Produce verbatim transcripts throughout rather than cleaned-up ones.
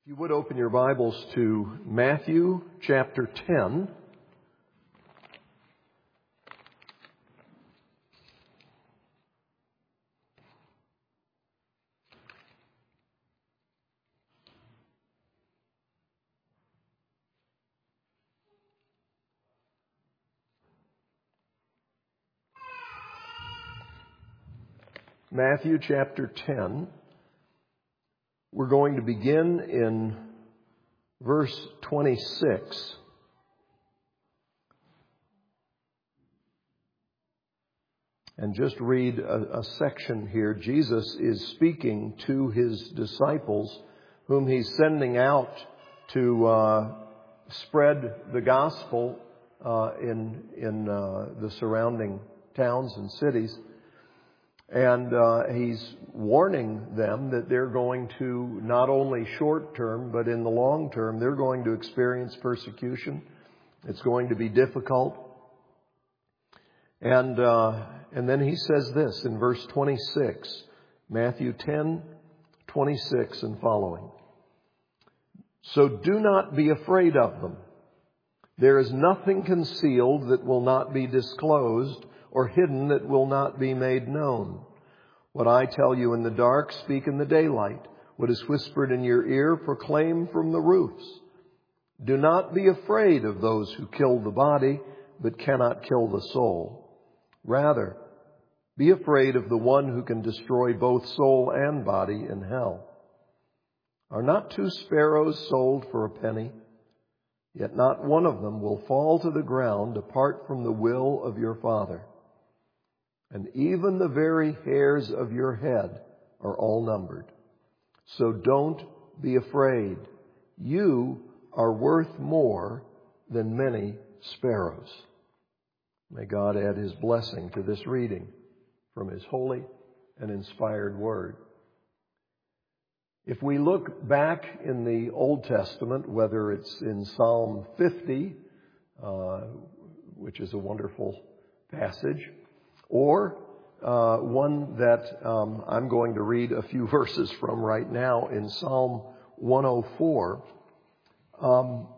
If you would open your Bibles to Matthew chapter ten. Matthew chapter ten. We're going to begin in verse twenty-six. And just read a, a section here. Jesus is speaking to his disciples, whom he's sending out to uh, spread the gospel uh, in, in uh, the surrounding towns and cities. And uh, he's warning them that they're going to, not only short term, but in the long term, they're going to experience persecution. It's going to be difficult. And uh, and then he says this in verse twenty-six, Matthew ten, twenty-six and following. So do not be afraid of them. There is nothing concealed that will not be disclosed, or hidden that will not be made known. What I tell you in the dark, speak in the daylight. What is whispered in your ear, proclaim from the roofs. Do not be afraid of those who kill the body, but cannot kill the soul. Rather, be afraid of the one who can destroy both soul and body in hell. Are not two sparrows sold for a penny? Yet not one of them will fall to the ground apart from the will of your Father. And even the very hairs of your head are all numbered. So don't be afraid. You are worth more than many sparrows. May God add His blessing to this reading from His holy and inspired Word. If we look back in the Old Testament, whether it's in Psalm fifty, uh, which is a wonderful passage, or uh, one that um, I'm going to read a few verses from right now in Psalm one oh four. Um,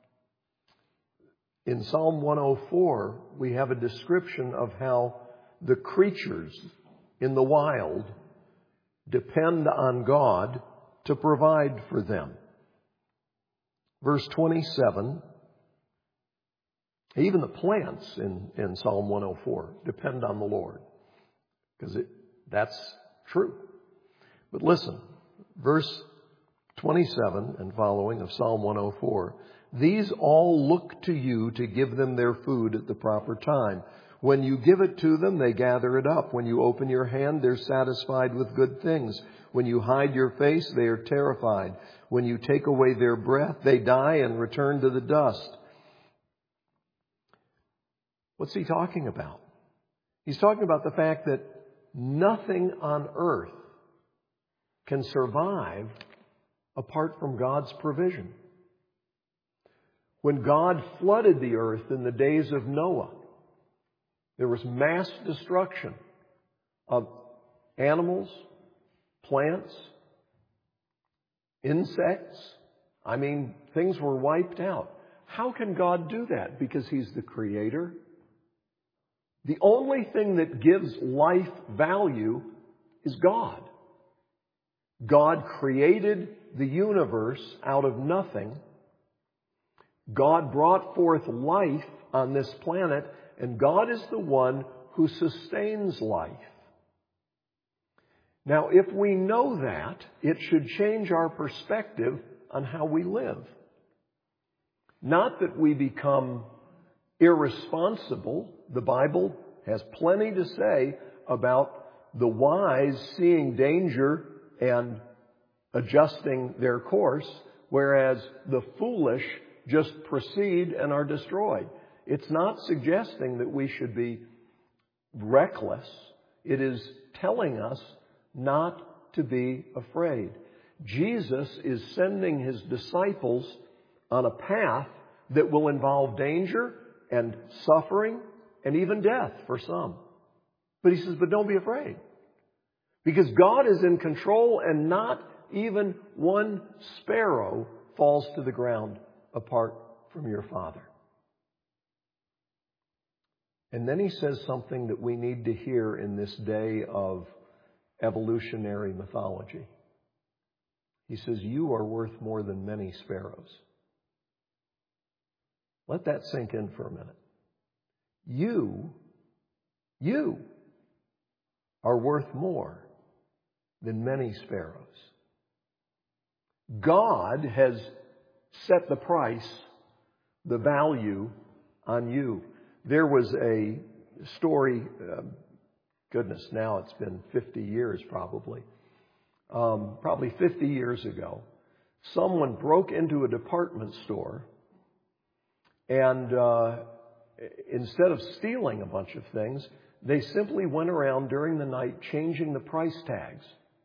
in Psalm one oh four, we have a description of how the creatures in the wild depend on God to provide for them. Verse twenty-seven, even the plants in, in Psalm one oh four depend on the Lord, because it that's true. But listen, verse twenty-seven and following of Psalm one oh four, these all look to you to give them their food at the proper time. When you give it to them, they gather it up. When you open your hand, they're satisfied with good things. When you hide your face, they are terrified. When you take away their breath, they die and return to the dust. What's he talking about? He's talking about the fact that nothing on earth can survive apart from God's provision. When God flooded the earth in the days of Noah, there was mass destruction of animals, plants, insects. I mean, things were wiped out. How can God do that? Because He's the Creator. The only thing that gives life value is God. God created the universe out of nothing. God brought forth life on this planet, and God is the one who sustains life. Now, if we know that, it should change our perspective on how we live. Not that we become irresponsible. The Bible has plenty to say about the wise seeing danger and adjusting their course, whereas the foolish just proceed and are destroyed. It's not suggesting that we should be reckless. It is telling us not to be afraid. Jesus is sending His disciples on a path that will involve danger and suffering and even death for some. But He says, but don't be afraid. Because God is in control, and not even one sparrow falls to the ground apart from your Father. And then he says something that we need to hear in this day of evolutionary mythology. He says, you are worth more than many sparrows. Let that sink in for a minute. You, you are worth more than many sparrows. God has set the price, the value on you. There was a story, uh, goodness, now it's been fifty years probably, um, probably fifty years ago. Someone broke into a department store and uh, instead of stealing a bunch of things, they simply went around during the night changing the price tags.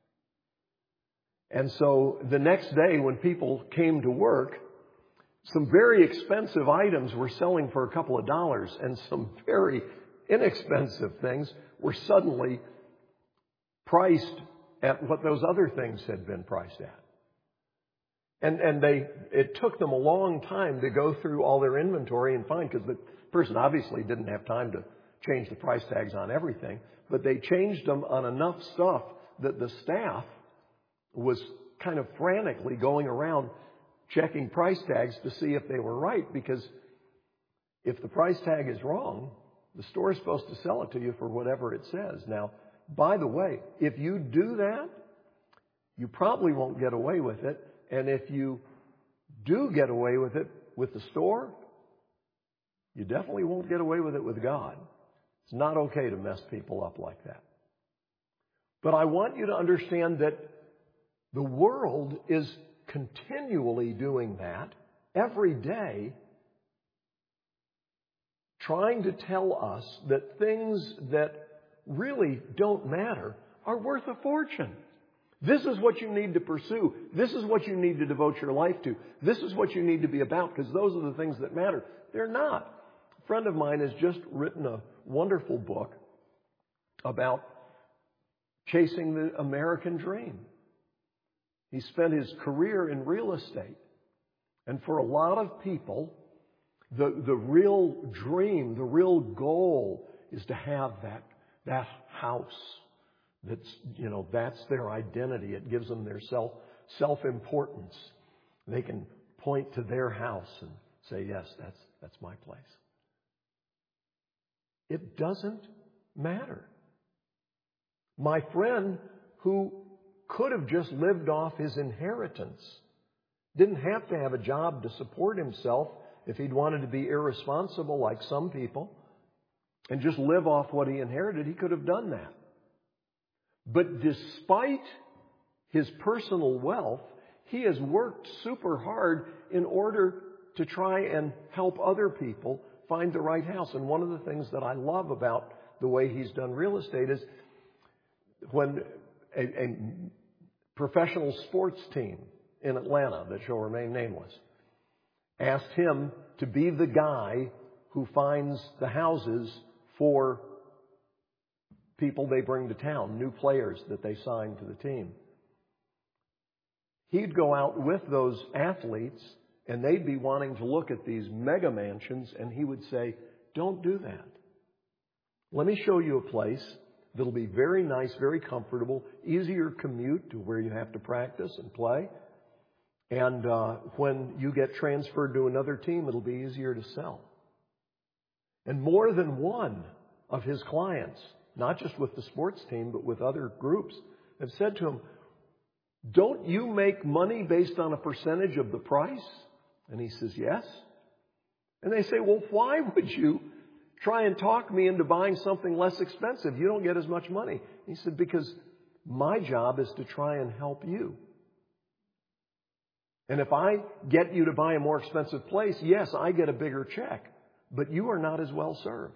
And so the next day when people came to work, some very expensive items were selling for a couple of dollars, and some very inexpensive things were suddenly priced at what those other things had been priced at. And and they it took them a long time to go through all their inventory and find, because the person obviously didn't have time to change the price tags on everything, but they changed them on enough stuff that the staff was kind of frantically going around checking price tags to see if they were right, because if the price tag is wrong, the store is supposed to sell it to you for whatever it says. Now, by the way, if you do that, you probably won't get away with it. And if you do get away with it with the store, you definitely won't get away with it with God. It's not okay to mess people up like that. But I want you to understand that the world is continually doing that every day, trying to tell us that things that really don't matter are worth a fortune. This is what you need to pursue. This is what you need to devote your life to. This is what you need to be about, because those are the things that matter. They're not. A friend of mine has just written a wonderful book about chasing the American dream. He spent his career in real estate. And for a lot of people, the, the real dream, the real goal is to have that, that house. That's, you know, that's their identity. It gives them their self, self-importance. They can point to their house and say, yes, that's, that's my place. It doesn't matter. My friend who could have just lived off his inheritance, didn't have to have a job to support himself if he'd wanted to be irresponsible like some people and just live off what he inherited. He could have done that. But despite his personal wealth, he has worked super hard in order to try and help other people find the right house. And one of the things that I love about the way he's done real estate is when a, a professional sports team in Atlanta that shall remain nameless asked him to be the guy who finds the houses for people they bring to town, new players that they sign to the team. He'd go out with those athletes and they'd be wanting to look at these mega mansions, and he would say, don't do that. Let me show you a place that'll be very nice, very comfortable, easier commute to where you have to practice and play. And uh, when you get transferred to another team, it'll be easier to sell. And more than one of his clients, not just with the sports team, but with other groups, have said to him, don't you make money based on a percentage of the price? And he says, yes. And they say, well, why would you try and talk me into buying something less expensive? You don't get as much money. He said, because my job is to try and help you. And if I get you to buy a more expensive place, yes, I get a bigger check, but you are not as well served.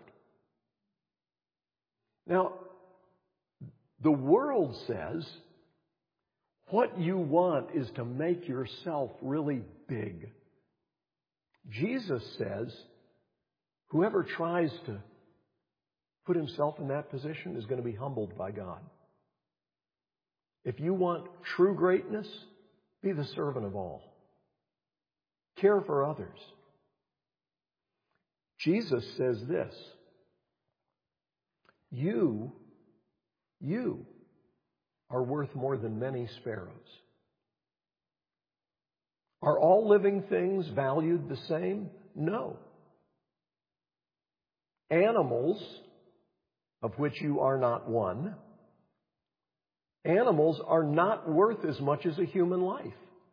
Now, the world says what you want is to make yourself really big. Jesus says whoever tries to put himself in that position is going to be humbled by God. If you want true greatness, be the servant of all. Care for others. Jesus says this, you, you are worth more than many sparrows. Are all living things valued the same? No. Animals, of which you are not one, animals are not worth as much as a human life.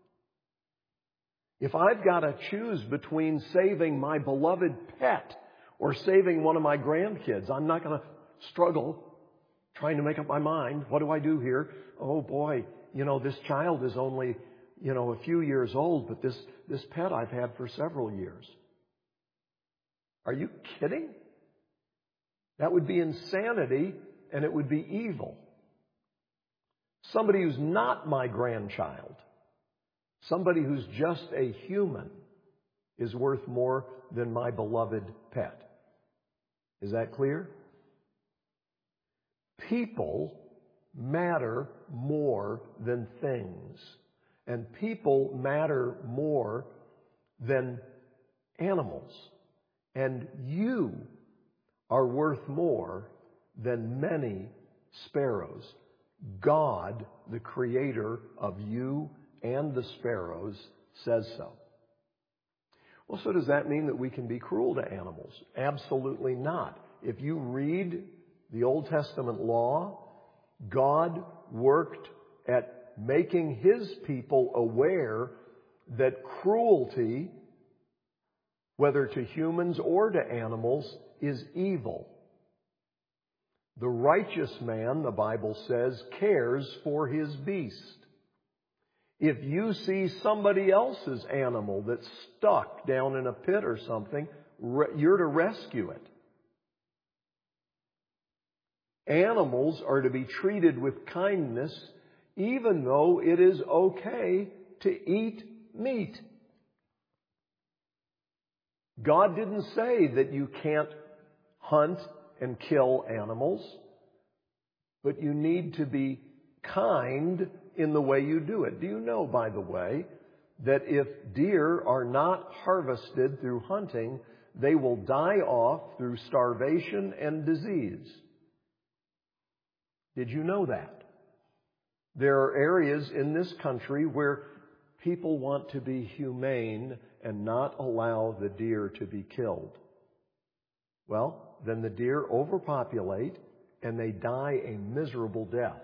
If I've got to choose between saving my beloved pet or saving one of my grandkids, I'm not going to struggle trying to make up my mind. What do I do here? Oh boy, you know, this child is only, you know, a few years old, but this, this pet I've had for several years. Are you kidding? That would be insanity, and it would be evil. Somebody who's not my grandchild, somebody who's just a human, is worth more than my beloved pet. Is that clear? People matter more than things. And people matter more than animals. And you are worth more than many sparrows. God, the creator of you and the sparrows, says so. Well, so does that mean that we can be cruel to animals? Absolutely not. If you read the Old Testament law, God worked at making His people aware that cruelty, whether to humans or to animals, is evil. The righteous man, the Bible says, cares for his beast. If you see somebody else's animal that's stuck down in a pit or something, you're to rescue it. Animals are to be treated with kindness, even though it is okay to eat meat. God didn't say that you can't hunt and kill animals, but you need to be kind in the way you do it. Do you know, by the way, that if deer are not harvested through hunting, they will die off through starvation and disease? Did you know that? There are areas in this country where people want to be humane and not allow the deer to be killed. Well, then the deer overpopulate and they die a miserable death.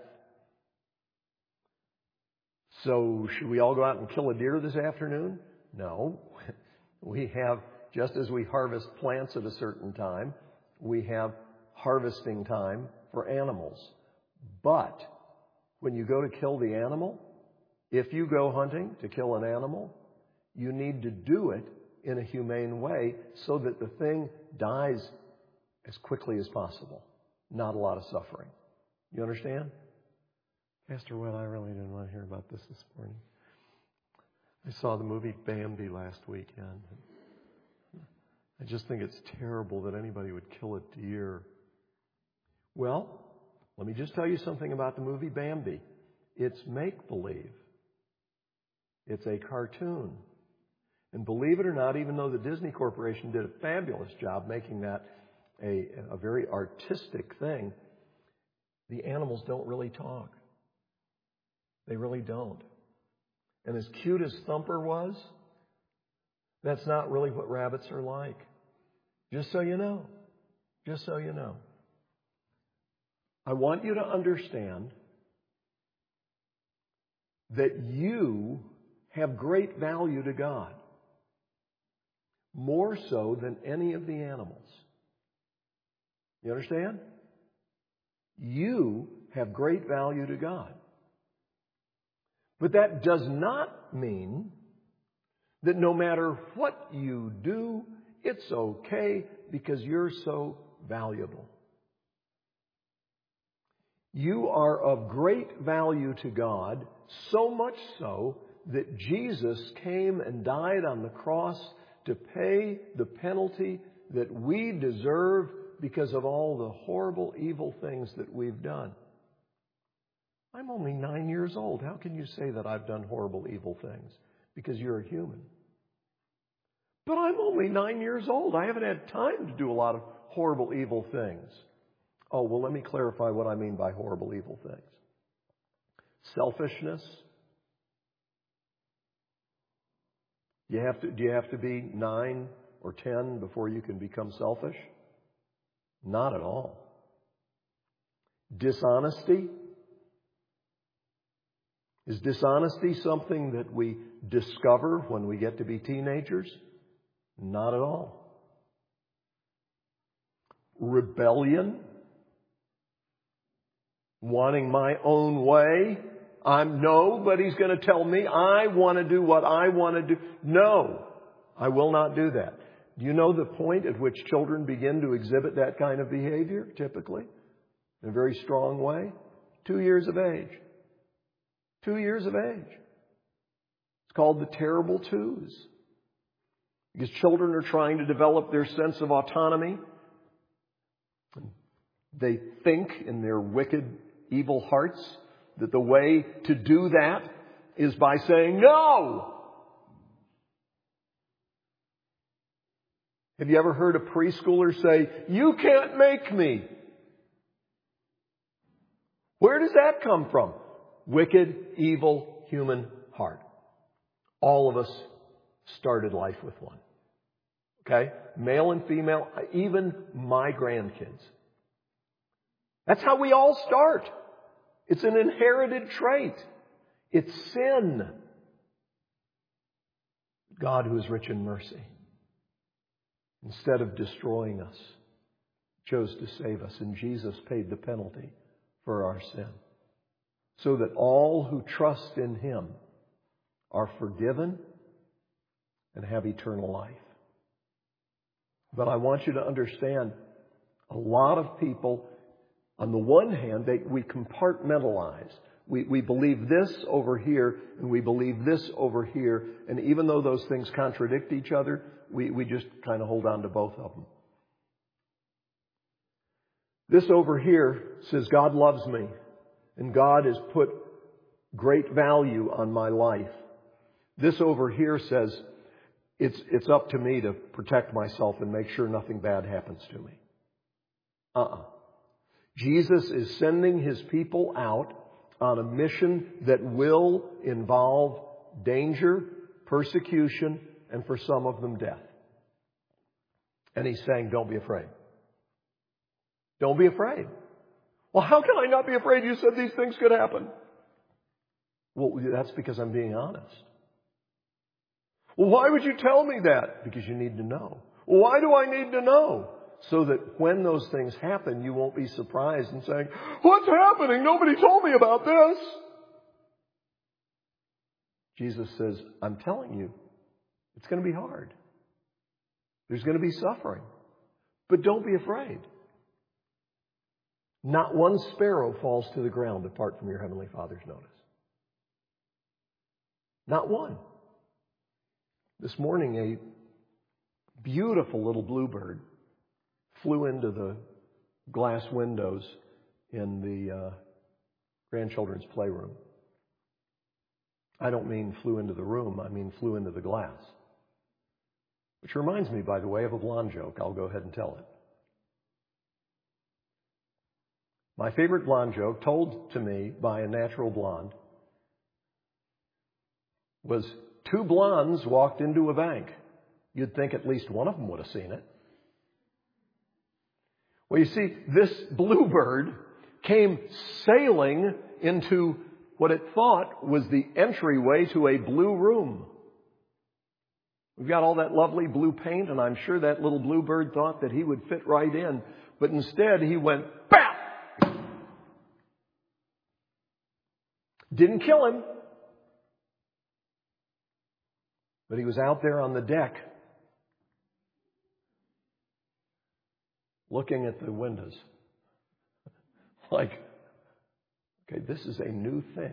So should we all go out and kill a deer this afternoon? No. We have, just as we harvest plants at a certain time, we have harvesting time for animals. But when you go to kill the animal, if you go hunting to kill an animal, you need to do it in a humane way so that the thing dies as quickly as possible. Not a lot of suffering. You understand? Pastor Will, I really didn't want to hear about this this morning. I saw the movie Bambi last weekend. I just think it's terrible that anybody would kill a deer. Well, let me just tell you something about the movie Bambi. It's make-believe. It's a cartoon. And believe it or not, even though the Disney Corporation did a fabulous job making that a, a very artistic thing, the animals don't really talk. They really don't. And as cute as Thumper was, that's not really what rabbits are like. Just so you know. Just so you know. I want you to understand that you have great value to God. More so than any of the animals. You understand? You have great value to God. But that does not mean that no matter what you do, it's okay because you're so valuable. You are of great value to God, so much so that Jesus came and died on the cross to pay the penalty that we deserve because of all the horrible, evil things that we've done. I'm only nine years old. How can you say that I've done horrible, evil things? Because you're a human. But I'm only nine years old. I haven't had time to do a lot of horrible, evil things. Oh, well, let me clarify what I mean by horrible, evil things. Selfishness. You have to, do you have to be nine or ten before you can become selfish? Not at all. Dishonesty. Is dishonesty something that we discover when we get to be teenagers? Not at all. Rebellion. Wanting my own way. I'm nobody's going to tell me I want to do what I want to do. No, I will not do that. Do you know the point at which children begin to exhibit that kind of behavior, typically? In a very strong way? Two years of age. Two years of age. It's called the terrible twos. Because children are trying to develop their sense of autonomy. They think in their wicked, evil hearts that the way to do that is by saying no. Have you ever heard a preschooler say, "You can't make me"? Where does that come from? Wicked, evil, human heart. All of us started life with one. Okay? Male and female, even my grandkids. That's how we all start. It's an inherited trait. It's sin. God, who is rich in mercy, instead of destroying us, chose to save us. And Jesus paid the penalty for our sin, so that all who trust in Him are forgiven and have eternal life. But I want you to understand, a lot of people, on the one hand, they, we compartmentalize. We, we believe this over here, and we believe this over here. And even though those things contradict each other, we, we just kind of hold on to both of them. This over here says God loves me, and God has put great value on my life. This over here says it's, it's up to me to protect myself and make sure nothing bad happens to me. Uh-uh. Jesus is sending His people out on a mission that will involve danger, persecution, and for some of them death. And He's saying, don't be afraid. Don't be afraid. Well, how can I not be afraid? You said these things could happen. Well, that's because I'm being honest. Well, why would you tell me that? Because you need to know. Well, why do I need to know? So that when those things happen, you won't be surprised and saying, "What's happening? Nobody told me about this." Jesus says, I'm telling you, it's going to be hard. There's going to be suffering. But don't be afraid. Not one sparrow falls to the ground apart from your Heavenly Father's notice. Not one. This morning, a beautiful little bluebird flew into the glass windows in the uh, grandchildren's playroom. I don't mean flew into the room, I mean flew into the glass. Which reminds me, by the way, of a blonde joke. I'll go ahead and tell it. My favorite blonde joke, told to me by a natural blonde, was two blondes walked into a bank. You'd think at least one of them would have seen it. Well, you see, this bluebird came sailing into what it thought was the entryway to a blue room. We've got all that lovely blue paint, and I'm sure that little bluebird thought that he would fit right in. But instead, he went, BAP! Didn't kill him. But he was out there on the deck, looking at the windows. Like, okay, this is a new thing.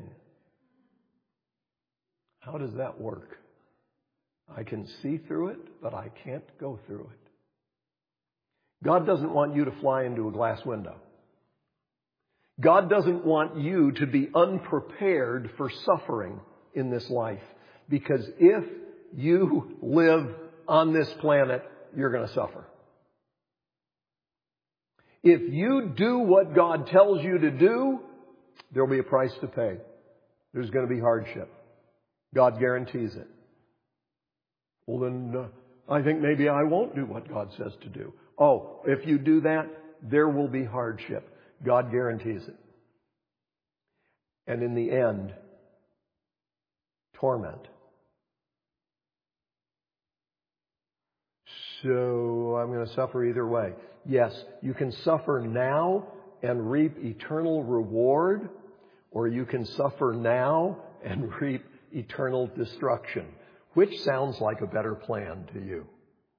How does that work? I can see through it, but I can't go through it. God doesn't want you to fly into a glass window. God doesn't want you to be unprepared for suffering in this life. Because if you live on this planet, you're going to suffer. If you do what God tells you to do, there'll be a price to pay. There's going to be hardship. God guarantees it. Well, then uh, I think maybe I won't do what God says to do. Oh, if you do that, there will be hardship. God guarantees it. And in the end, torment. So I'm going to suffer either way. Yes, you can suffer now and reap eternal reward, or you can suffer now and reap eternal destruction. Which sounds like a better plan to you?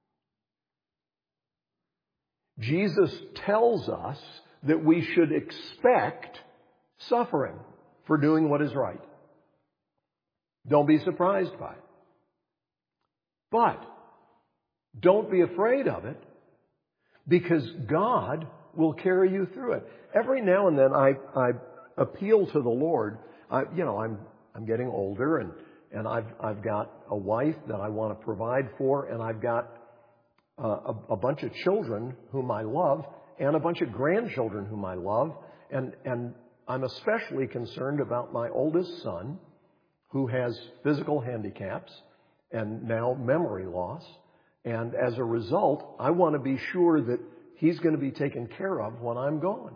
Jesus tells us that we should expect suffering for doing what is right. Don't be surprised by it. But don't be afraid of it, because God will carry you through it. Every now and then I, I appeal to the Lord. I, you know, I'm I'm getting older, and, and I've I've got a wife that I want to provide for, and I've got uh, a, a bunch of children whom I love, and a bunch of grandchildren whom I love, and and I'm especially concerned about my oldest son, who has physical handicaps and now memory loss. And as a result, I want to be sure that he's going to be taken care of when I'm gone.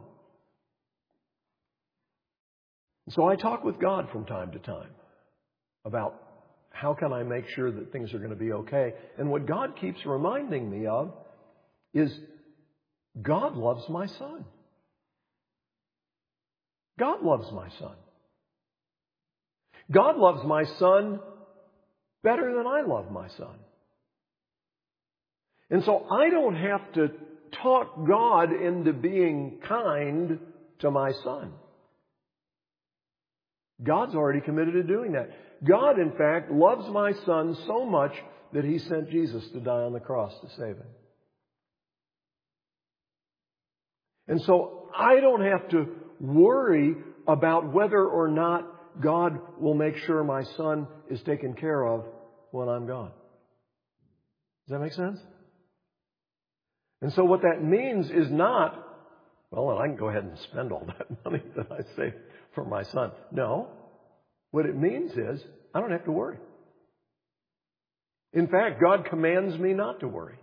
So I talk with God from time to time about how can I make sure that things are going to be okay. And what God keeps reminding me of is God loves my son. God loves my son. God loves my son better than I love my son. And so I don't have to talk God into being kind to my son. God's already committed to doing that. God, in fact, loves my son so much that He sent Jesus to die on the cross to save him. And so I don't have to worry about whether or not God will make sure my son is taken care of when I'm gone. Does that make sense? And so what that means is not, well, I can go ahead and spend all that money that I saved for my son. No. What it means is I don't have to worry. In fact, God commands me not to worry.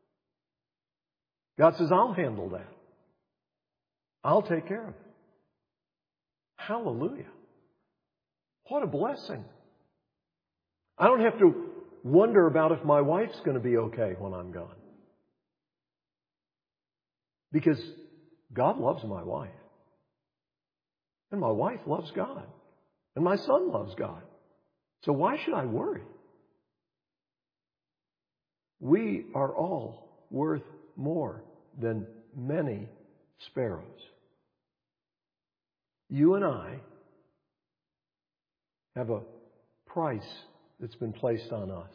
God says, I'll handle that. I'll take care of it. Hallelujah. What a blessing. I don't have to wonder about if my wife's going to be okay when I'm gone. Because God loves my wife. And my wife loves God. And my son loves God. So why should I worry? We are all worth more than many sparrows. You and I have a price that's been placed on us.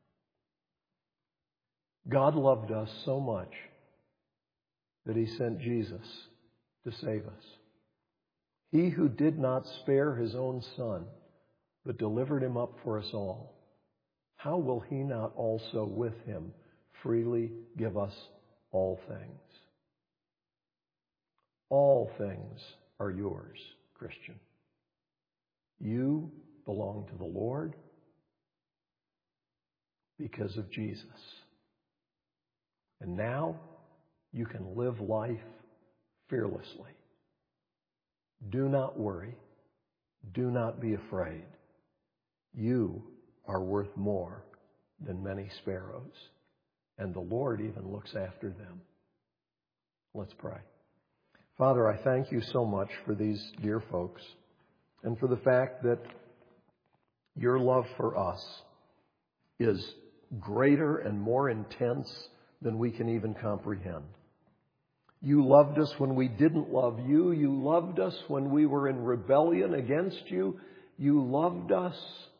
God loved us so much that He sent Jesus to save us. He who did not spare His own Son, but delivered Him up for us all, how will He not also with Him freely give us all things? All things are yours, Christian. You belong to the Lord because of Jesus. And now you can live life fearlessly. Do not worry. Do not be afraid. You are worth more than many sparrows, and the Lord even looks after them. Let's pray. Father, I thank You so much for these dear folks and for the fact that Your love for us is greater and more intense than we can even comprehend. You loved us when we didn't love You. You loved us when we were in rebellion against You. You loved us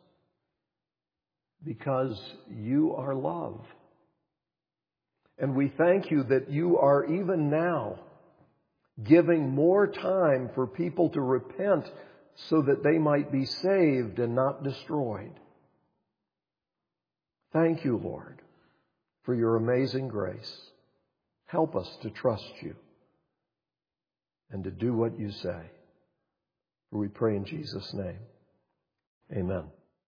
because You are love. And we thank You that You are even now giving more time for people to repent so that they might be saved and not destroyed. Thank you, Lord, for your amazing grace. Help us to trust you and to do what you say. For we pray in Jesus' name. Amen.